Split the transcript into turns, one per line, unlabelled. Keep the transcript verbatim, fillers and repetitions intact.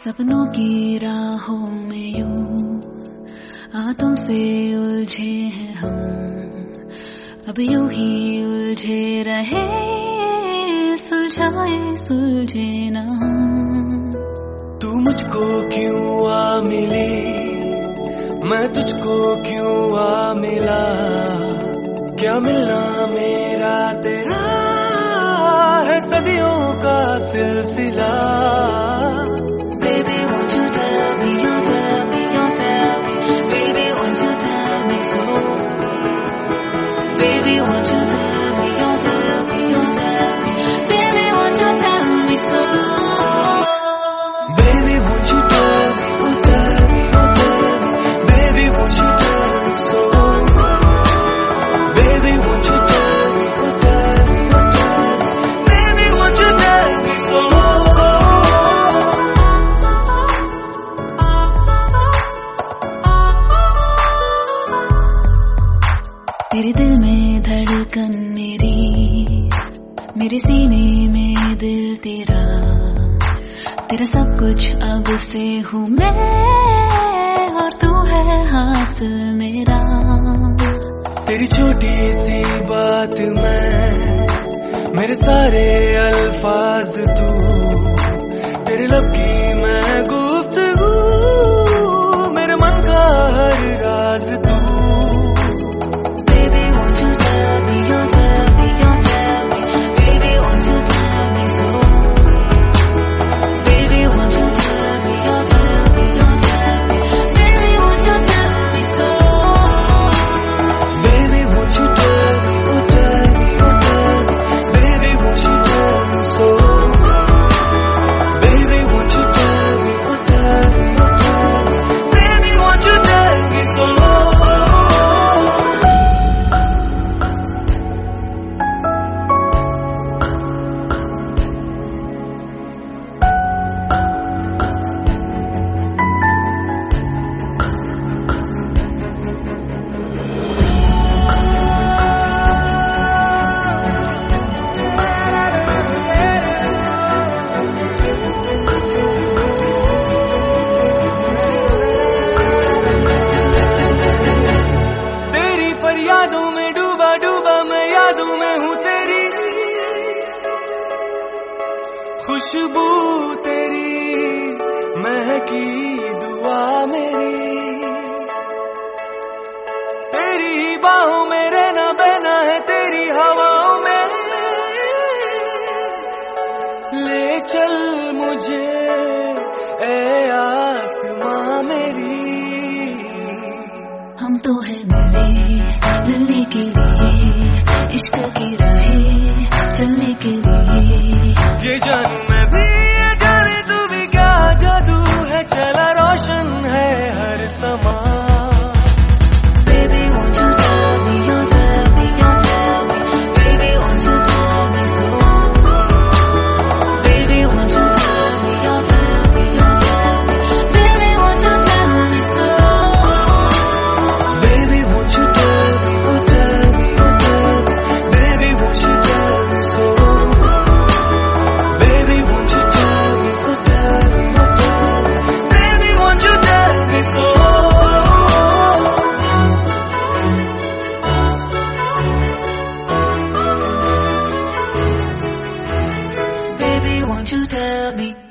सपनों की राहों में यूं आ तुमसे उलझे हैं हम, अब यूं ही उलझे रहे, सुलझाए सुलझे ना हम।
तू मुझको क्यों आ मिली, मैं तुझको क्यों आ मिला, क्या मिलना मेरा तेरा है सदियों का सिलसिला।
Baby, won't you tell me, you tell me, you tell me, baby, won't you tell me so? Baby, won't you tell me, you tell me, you tell me, baby, won't you tell me so?
Baby, won't you tell me, oh tell me, oh tell me, baby, won't you tell me so? Baby, won't you tell me, oh tell me, oh tell me, baby, won't you tell me so?
तेरे दिल में धड़कन मेरी, मेरे सीने में दिल तेरा, तेरा सब कुछ अब से हूँ मैं, और तू है हासिल मेरा।
तेरी छोटी सी बात मैं, मेरे सारे अल्फाज तू, तेरे लब की मैं गुफ्तगू, मेरे मन का हर राज तू।
Baby, won't you tell me, you tell me, you tell me, baby, won't you tell me so? Baby, won't you tell me, you tell me, you tell me, baby, won't you tell me so?
Baby, won't you tell me, oh tell me, oh tell me, baby, won't you tell me so? Baby, won't you tell me, oh tell me, oh tell me, baby, won't you tell me so? यादों में डूबा डूबा मैं, यादों में हूँ तेरी, खुशबू तेरी महकी दुआ मेरी, तेरी ही बाहों में रहना बहना है, तेरी हवाओं में ले चल मुझे ए आसमां मेरी।
हम तो है मिले मिलने के लिए, इश्क की राहें चलने के लिए,
ये जानू मैं भी, ये जाने तू भी, क्या जादू है चला रोशन है हर समा।
Baby, won't you tell me, you tell me, you tell me, baby, won't you tell me so? Baby, won't you tell me, you tell me, you tell me, baby, won't you tell me so?
Baby, won't you tell me, oh tell me, oh tell me, baby, won't you tell me so? Baby, won't you tell me, oh tell me, oh tell me, baby, won't you tell me so?
Baby, won't you tell me?